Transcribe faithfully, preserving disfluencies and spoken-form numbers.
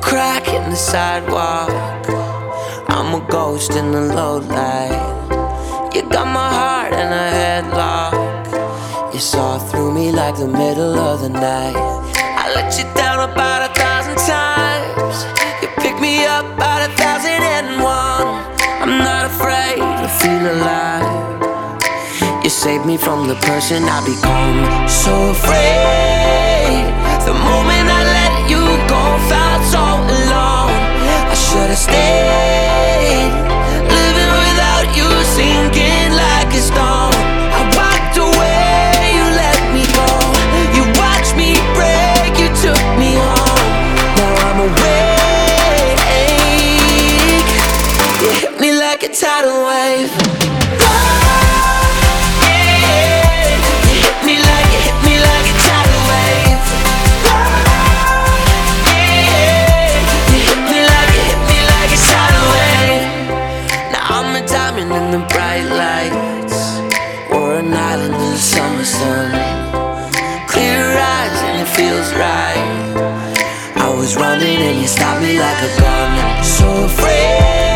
crack in the sidewalk. I'm a ghost in the low light. You got my heart in a headlock. You saw through me like the middle of the night. I let you down about a thousand times. You pick me up about a thousand and one. I'm not afraid to feel alive. You saved me from the person I become. So afraid. The moment I let you go, felt so alone. I should've stayed. Living without you, sinking like a stone. I walked away, you let me go. You watched me break, you took me home. Now I'm awake. You hit me like a tidal wave. In the bright lights, or an island in the summer sun. Clear your eyes and it feels right. I was running and you stopped me like a gun. So afraid.